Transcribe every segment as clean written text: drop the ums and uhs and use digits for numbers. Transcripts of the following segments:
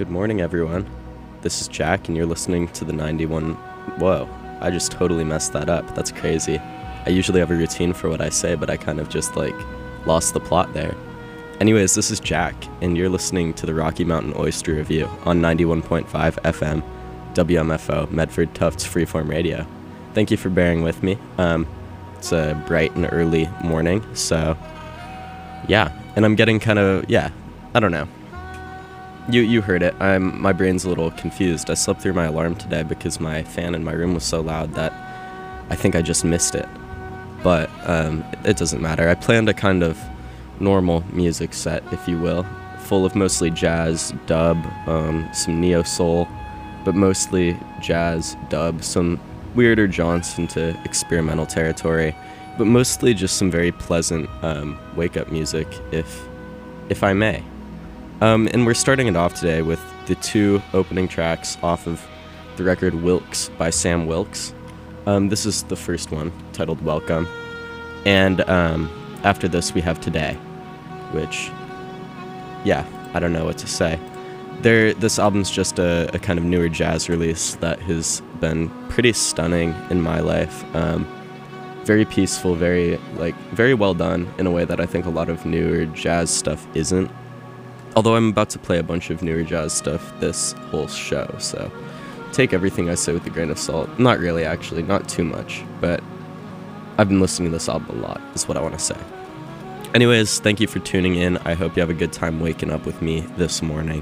Good morning, everyone. This is Jack, and you're listening to the 91. Whoa, I just totally messed that up. That's crazy. I usually have a routine for what I say, but I kind of just, lost the plot there. Anyways, this is Jack, and you're listening to the Rocky Mountain Oyster Review on 91.5 FM, WMFO, Medford Tufts Freeform Radio. Thank you for bearing with me. It's a bright and early morning, so yeah, and I'm getting I don't know. You heard it. My brain's a little confused. I slept through my alarm today because my fan in my room was so loud that I think I just missed it. But it doesn't matter. I planned a kind of normal music set, if you will, full of mostly jazz, dub, some neo-soul, but mostly jazz, dub, some weirder jaunts into experimental territory, but mostly just some very pleasant wake-up music, if I may. And we're starting it off today with the two opening tracks off of the record Wilkes by Sam Wilkes. This is the first one, titled Welcome. And after this we have Today, which, I don't know what to say. This album's just a kind of newer jazz release that has been pretty stunning in my life. Very peaceful, very well done in a way that I think a lot of newer jazz stuff isn't. Although I'm about to play a bunch of newer jazz stuff this whole show, so take everything I say with a grain of salt. Not really, actually, not too much, but I've been listening to this album a lot, is what I want to say. Anyways, thank you for tuning in. I hope you have a good time waking up with me this morning.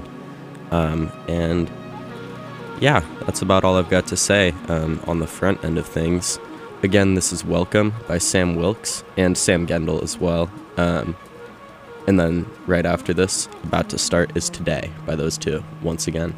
That's about all I've got to say on the front end of things. Again, this is Welcome by Sam Wilkes and Sam Gendel as well. And then right after this, about to start, is Today by those two, once again.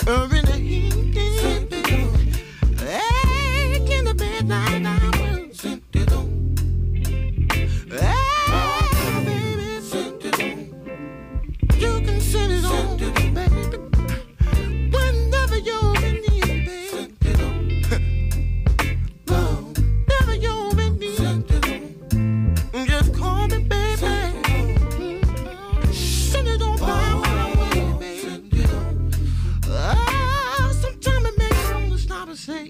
in the heat, egg in the bed, night hours. Baby, you can send it on, baby. Whenever you're in need, baby. Whenever you're in need, just call me, baby. Send it on my way, baby. Sometimes it makes me want to stop and say,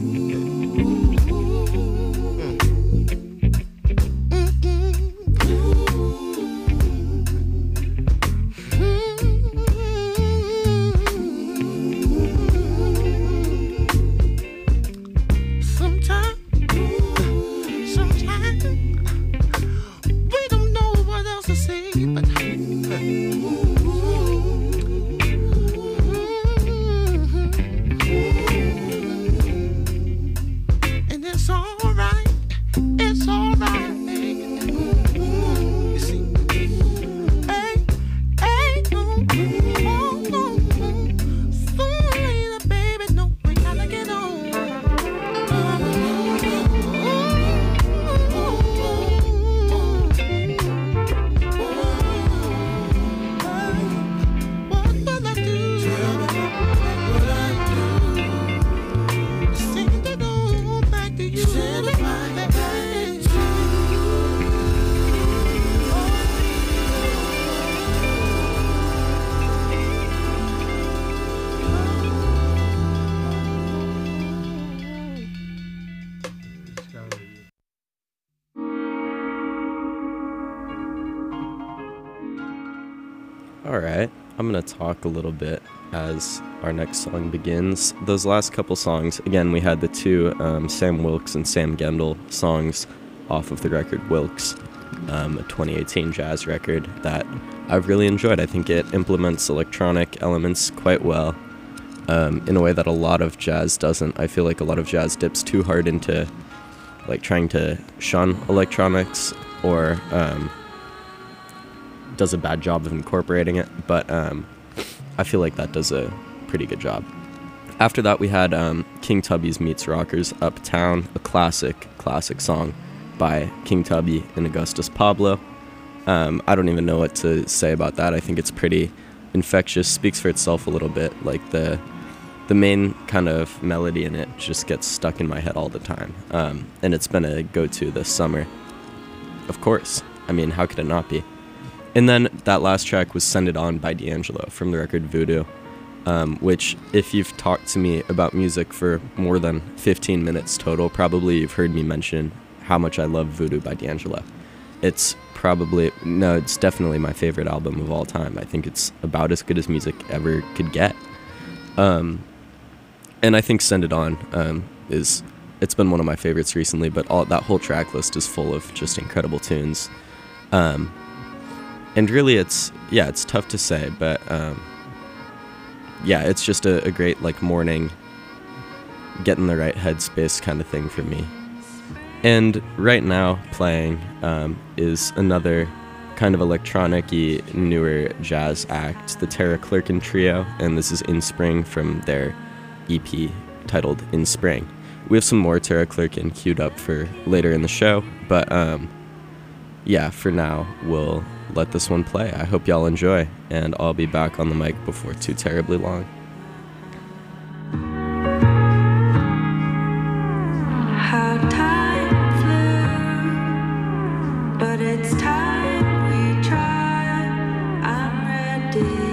Alright, I'm going to talk a little bit as our next song begins. Those last couple songs, again, we had the two Sam Wilkes and Sam Gendel songs off of the record Wilkes, a 2018 jazz record that I've really enjoyed. I think it implements electronic elements quite well in a way that a lot of jazz doesn't. I feel like a lot of jazz dips too hard into like trying to shun electronics or does a bad job of incorporating it, but I feel like that does a pretty good job. After that, we had King Tubby's Meets Rockers Uptown, a classic song by King Tubby and Augustus Pablo. I don't even know what to say about that. I think it's pretty infectious, speaks for itself a little bit. Like the main kind of melody in it just gets stuck in my head all the time, and it's been a go-to this summer. Of course, I mean, how could it not be? And then that last track was Send It On by D'Angelo from the record Voodoo, which if you've talked to me about music for more than 15 minutes total, probably you've heard me mention how much I love Voodoo by D'Angelo. It's definitely my favorite album of all time. I think it's about as good as music ever could get. And I think Send It On it's been one of my favorites recently, but that whole track list is full of just incredible tunes. And really, it's tough to say, but it's just a great like morning, get in the right headspace kind of thing for me. And right now playing is another kind of electronic-y, newer jazz act, the Tara Clerkin Trio, and this is In Spring from their EP titled In Spring. We have some more Tara Clerkin queued up for later in the show, but for now, we'll let this one play. I hope y'all enjoy, and I'll be back on the mic before too terribly long. How time flew, but it's time we try. I'm ready.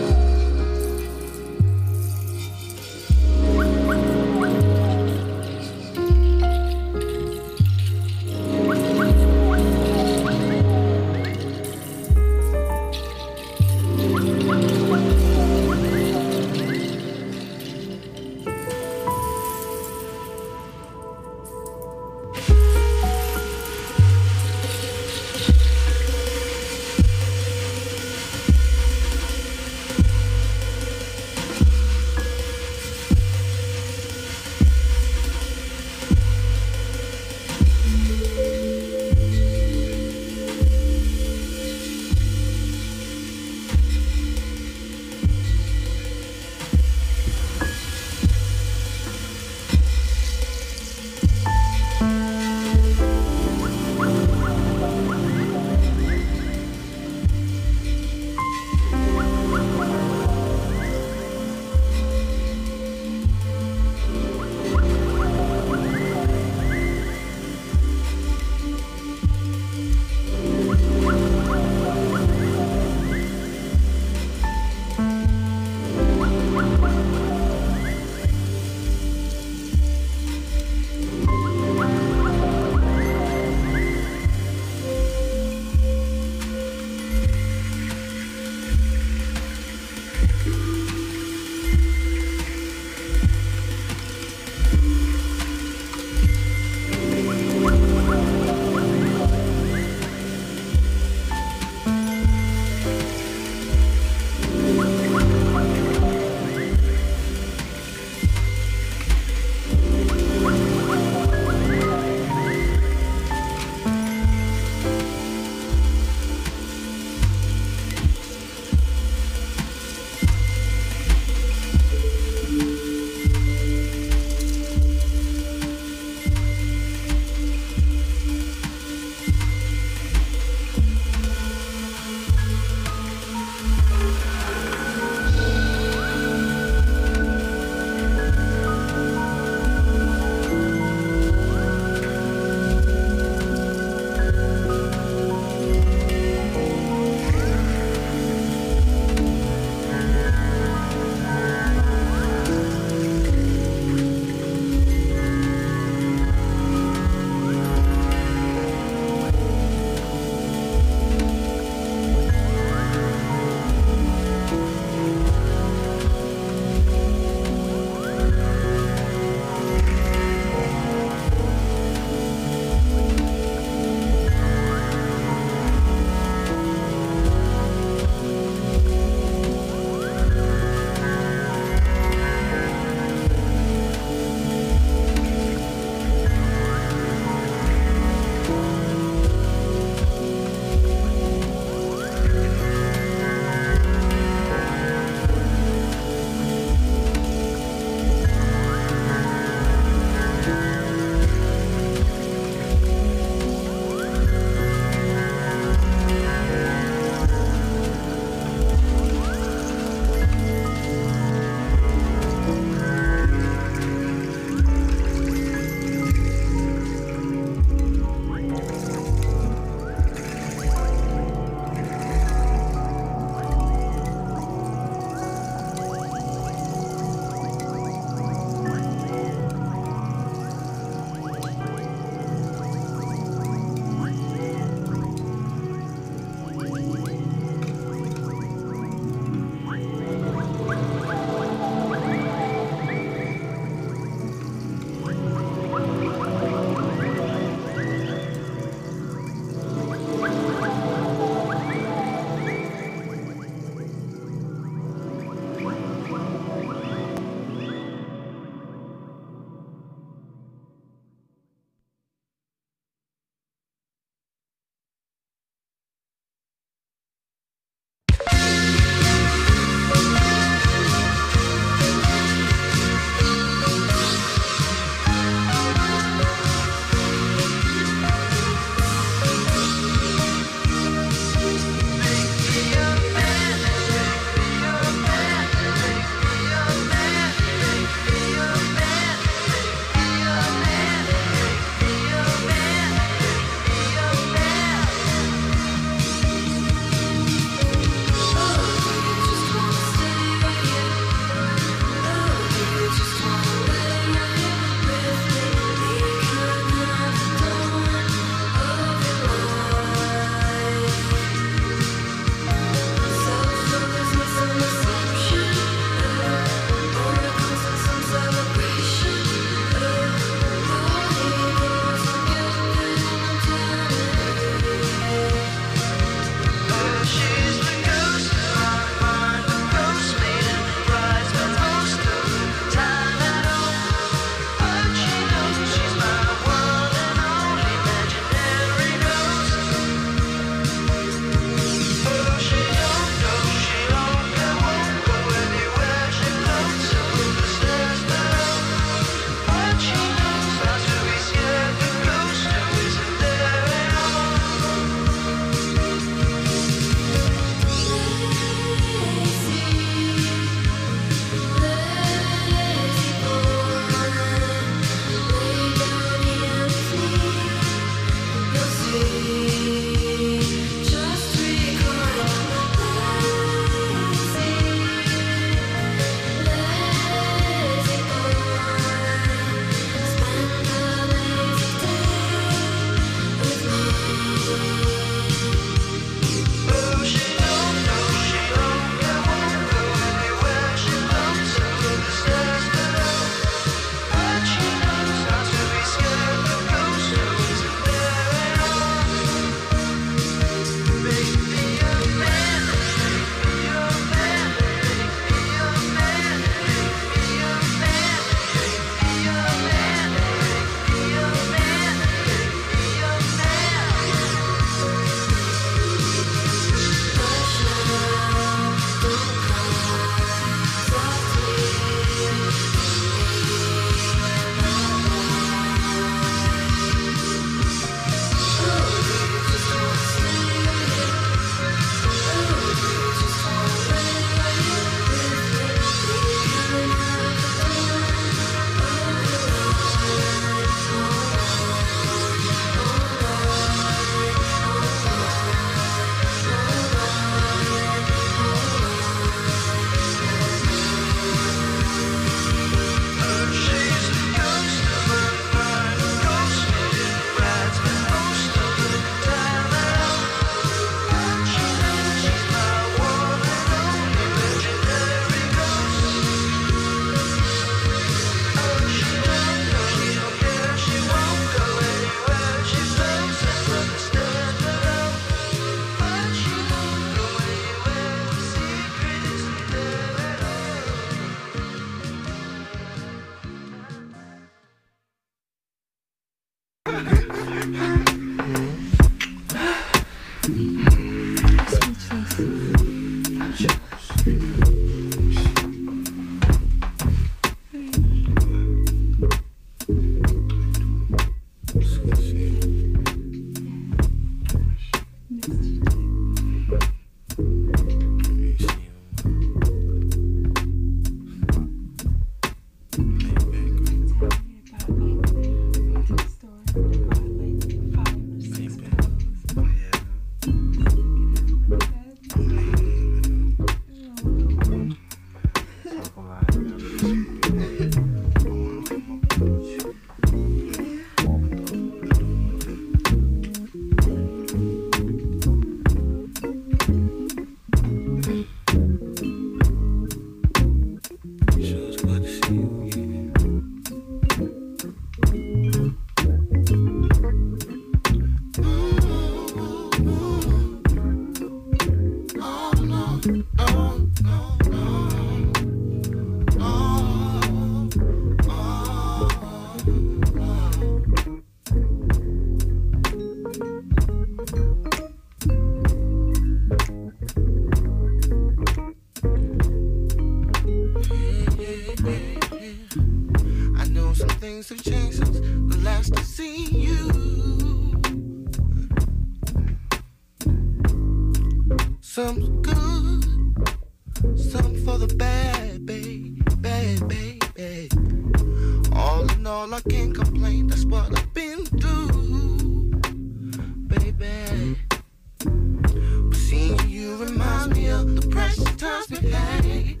Some good, some for the bad, baby, baby. All in all, I can't complain. That's what I've been through, baby. But seeing you reminds me of the precious times we had.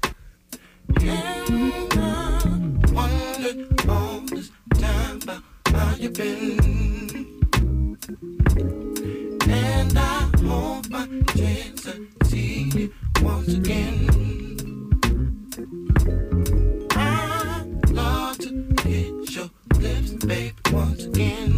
And I wondered all this time about how you been. And I hope I chance to see you once again. I love to kiss your lips, baby, once again.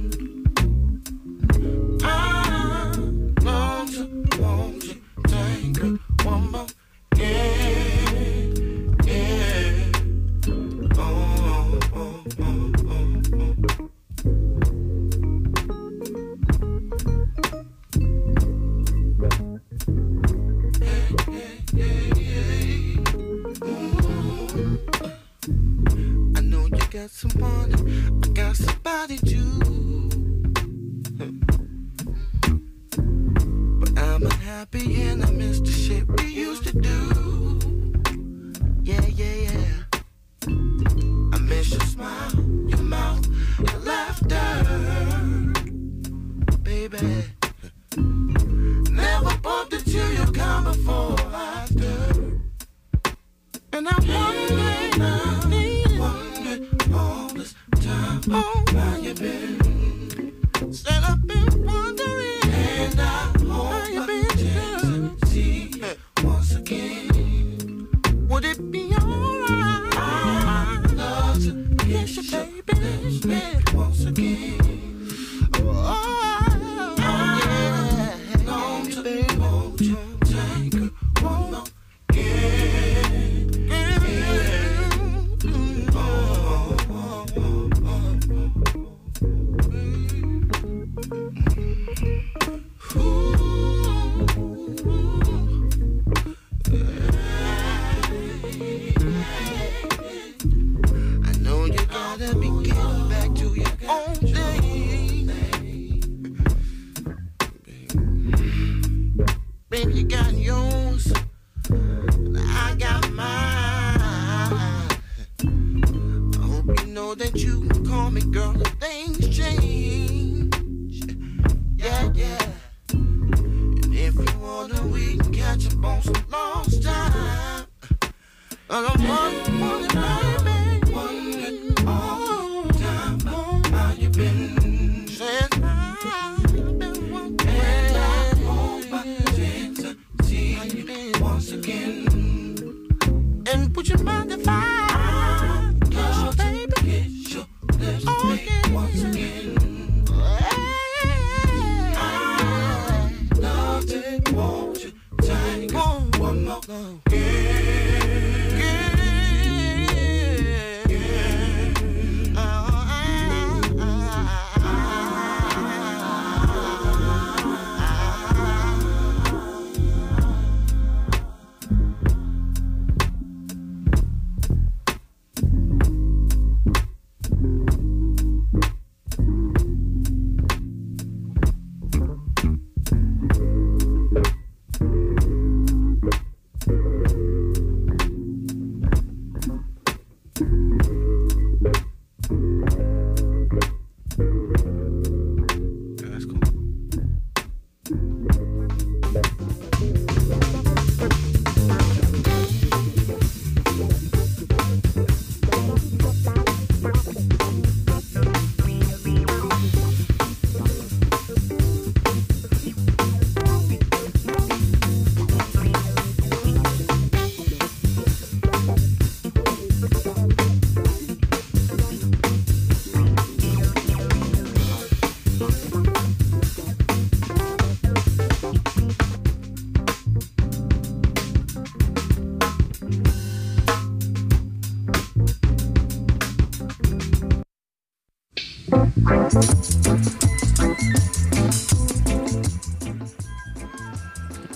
I long to hold you tight, girl, one more. Yeah, yeah. Oh, oh, oh, oh, oh. I know you got someone, I got somebody too. But I'm unhappy and I miss the shit we used to do. Yeah, yeah, yeah. I miss your smile, your mouth, your laughter, baby. Never bumped into you come before or after. And I wondered all this time, oh, how you been? Said I've been wondering, and I hope you been to see you once again. Would it be alright? I'd love to kiss you, baby, once again. Oh, yeah, long to hold you tight, girl, one more. I know you gotta be getting back to your own thing. Baby, you got yours, I got mine. I hope you know that you can call me girl if things change. Yeah, yeah. And if you wanna, we can catch up on some lost time. And I'm wondering, baby, wondering all the time about how you been. Said I've been wondering, and I hope I can see how you been once again. And would you mind if I kiss you, baby? Kiss your lips, oh, baby, once again. I love to hold you tight, one more.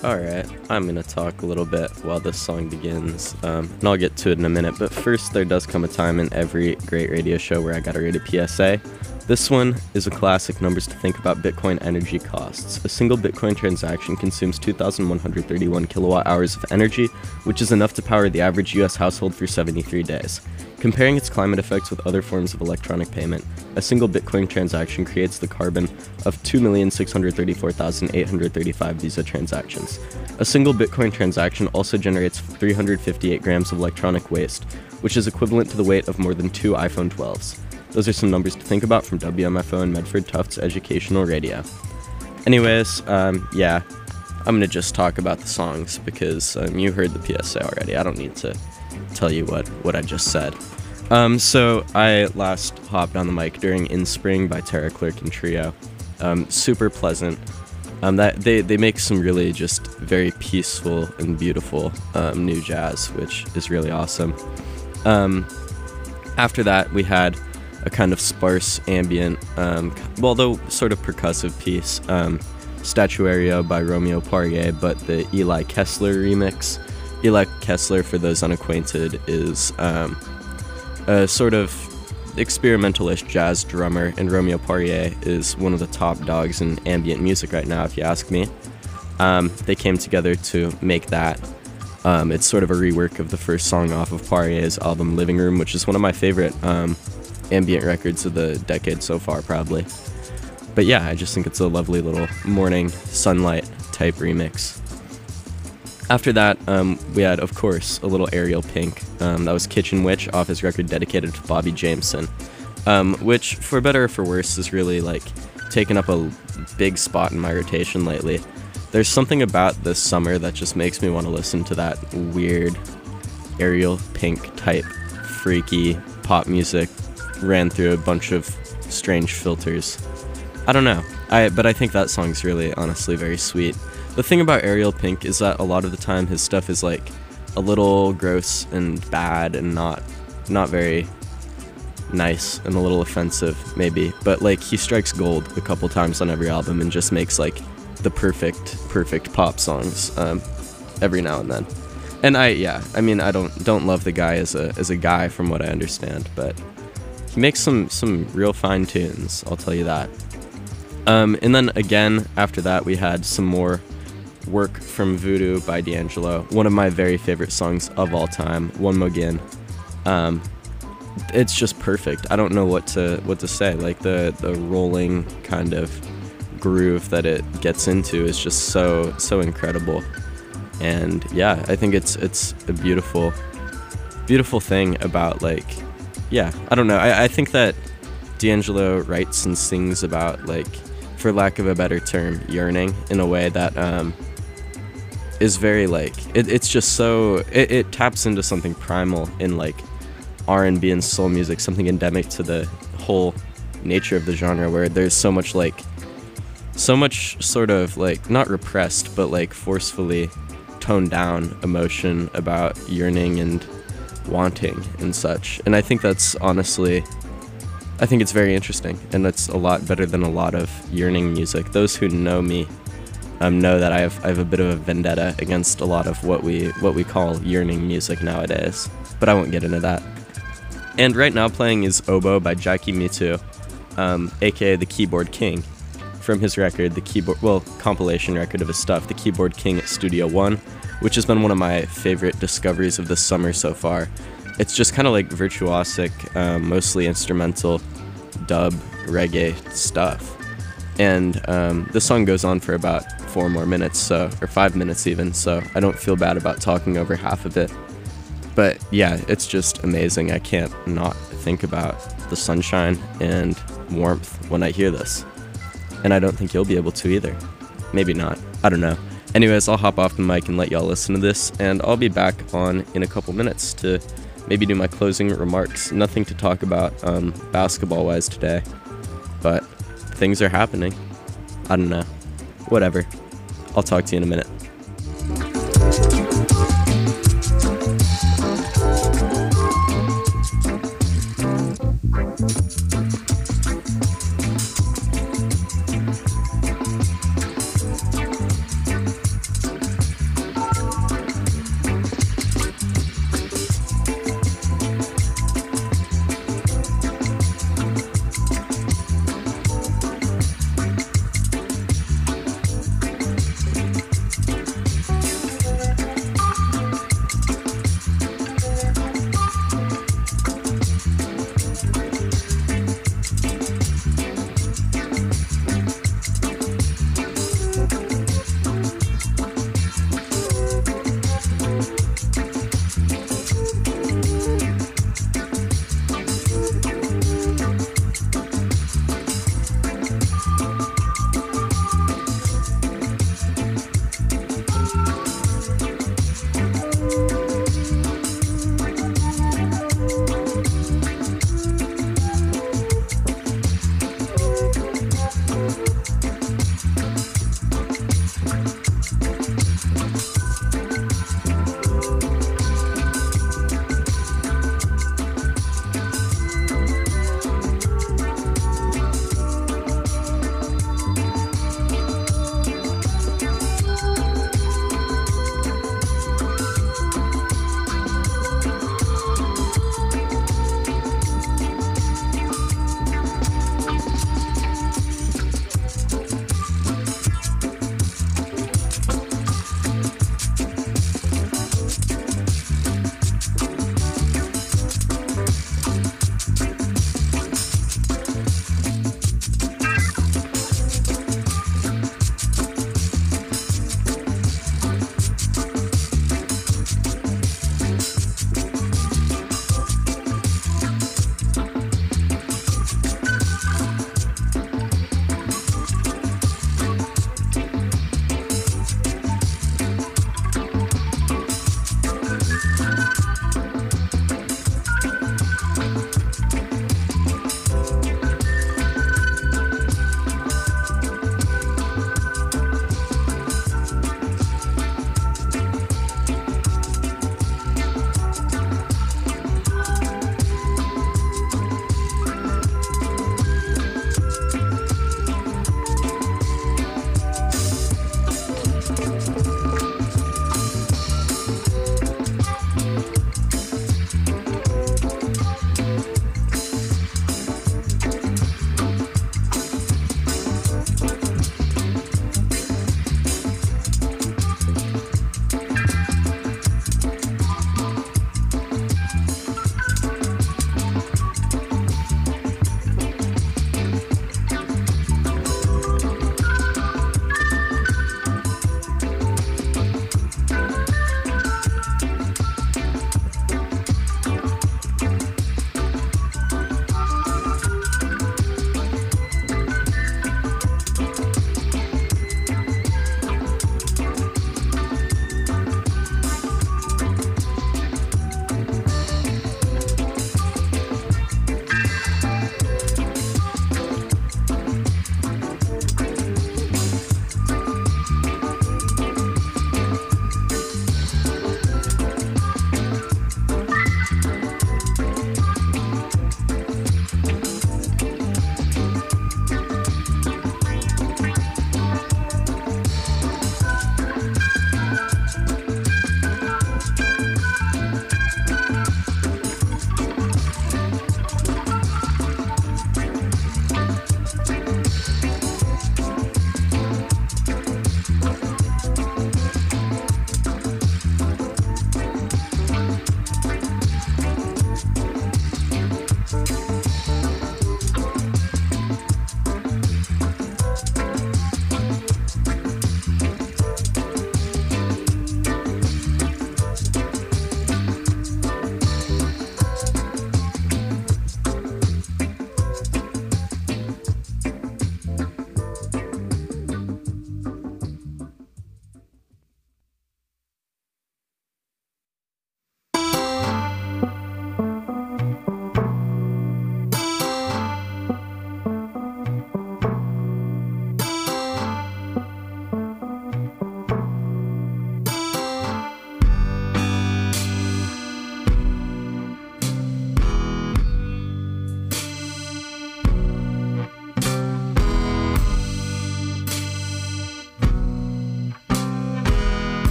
Alright, I'm gonna talk a little bit while this song begins, and I'll get to it in a minute, but first there does come a time in every great radio show where I gotta read a PSA. This one is a classic numbers to think about Bitcoin energy costs. A single Bitcoin transaction consumes 2,131 kilowatt hours of energy, which is enough to power the average US household for 73 days. Comparing its climate effects with other forms of electronic payment, a single Bitcoin transaction creates the carbon of 2,634,835 Visa transactions. A single Bitcoin transaction also generates 358 grams of electronic waste, which is equivalent to the weight of more than 2 iPhone 12s. Those are some numbers to think about from WMFO and Medford Tufts Educational Radio. Anyways, yeah, I'm gonna just talk about the songs because you heard the PSA already. I don't need to tell you what I just said. So I last hopped on the mic during In Spring by Tara Clerk and Trio. Super pleasant. That they make some really just very peaceful and beautiful new jazz, which is really awesome. After that, we had a kind of sparse ambient, although sort of percussive piece, Statuario by Romeo Poirier, but the Eli Kessler remix. Eli Kessler, for those unacquainted, is a sort of experimentalist jazz drummer, and Romeo Poirier is one of the top dogs in ambient music right now, if you ask me. They came together to make that. It's sort of a rework of the first song off of Poirier's album Living Room, which is one of my favorite ambient records of the decade so far, probably. But yeah, I just think it's a lovely little morning sunlight type remix. After that, we had, of course, a little Ariel Pink. That was Kitchen Witch off his record dedicated to Bobby Jameson, which, for better or for worse, has really, like, taken up a big spot in my rotation lately. There's something about this summer that just makes me want to listen to that weird Ariel Pink type freaky pop music ran through a bunch of strange filters. I don't know, but I think that song's really, honestly, very sweet. The thing about Ariel Pink is that a lot of the time his stuff is like a little gross and bad and not very nice and a little offensive maybe, but like he strikes gold a couple times on every album and just makes like the perfect pop songs every now and then. And I don't love the guy as a guy from what I understand, but he makes some real fine tunes, I'll tell you that. And then again after that we had some more work from Voodoo by D'Angelo, one of my very favorite songs of all time, One Mo' Gin. It's just perfect. I don't know what to say. Like the rolling kind of groove that it gets into is just so incredible. And yeah, I think it's a beautiful thing about, like, yeah, I don't know. I think that D'Angelo writes and sings about, like, for lack of a better term, yearning in a way that is very, like, it's just so, it taps into something primal in, like, R&B and soul music, something endemic to the whole nature of the genre, where there's so much sort of, like, not repressed, but, like, forcefully toned down emotion about yearning and wanting and such. And I think that's honestly, I think it's very interesting, and that's a lot better than a lot of yearning music. Those who know me know that I have a bit of a vendetta against a lot of what we call yearning music nowadays, but I won't get into that. And right now playing is Oboe by Jackie Mitu, aka the Keyboard King, from his record, compilation record of his stuff, The Keyboard King at Studio One, which has been one of my favorite discoveries of this summer so far. It's just kind of like virtuosic, mostly instrumental, dub, reggae stuff. And this song goes on for about 4 more minutes, or 5 minutes even, so I don't feel bad about talking over half of it. But yeah, it's just amazing. I can't not think about the sunshine and warmth when I hear this. And I don't think you'll be able to either. Maybe not. I don't know. Anyways, I'll hop off the mic and let y'all listen to this, and I'll be back on in a couple minutes to maybe do my closing remarks. Nothing to talk about basketball-wise today, but things are happening. I don't know. Whatever. I'll talk to you in a minute.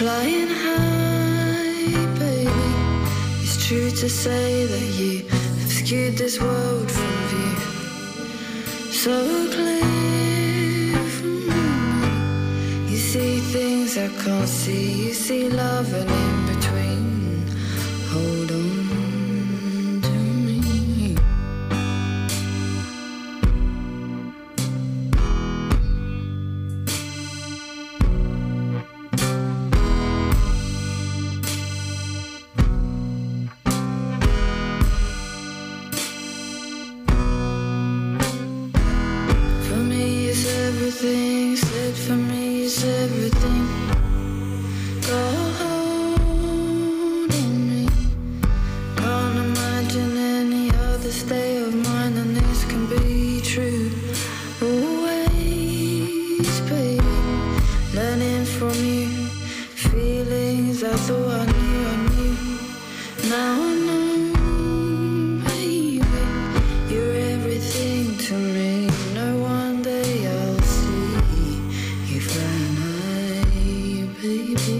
Flying high, baby. It's true to say that you have skewed this world from view. So clear from me. You see things I can't see. You see love and in between. Hold on to me. Everything said for me is everything. Go hold on me. Can't imagine any other state of mind than this can be true. Always, baby, learning from you. Feelings I thought I knew. Now I know, baby, you're everything to me. No one day I'll see you flying high, baby.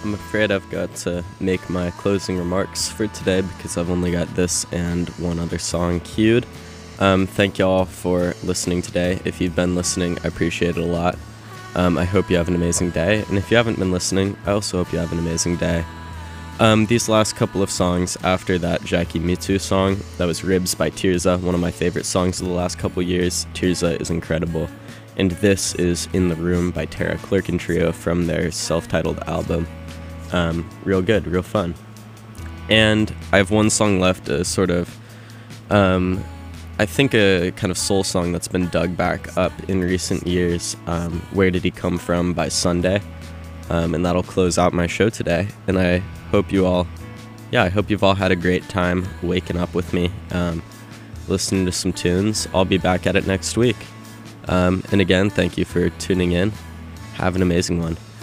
I'm afraid I've got to make my closing remarks for today because I've only got this and one other song queued. Thank y'all for listening today. If you've been listening, I appreciate it a lot. I hope you have an amazing day, and if you haven't been listening, I also hope you have an amazing day. These last couple of songs after that Jackie Mitu song, that was Ribs by Tirza, one of my favorite songs of the last couple years. Tirza is incredible. And this is In the Room by Tara Clerk and Trio from their self-titled album. Real good, real fun. And I have one song left, a sort of, I think a kind of soul song that's been dug back up in recent years, Where Did He Come From by Sunday. And that'll close out my show today. And I hope you've all had a great time waking up with me, listening to some tunes. I'll be back at it next week. And again, thank you for tuning in. Have an amazing one.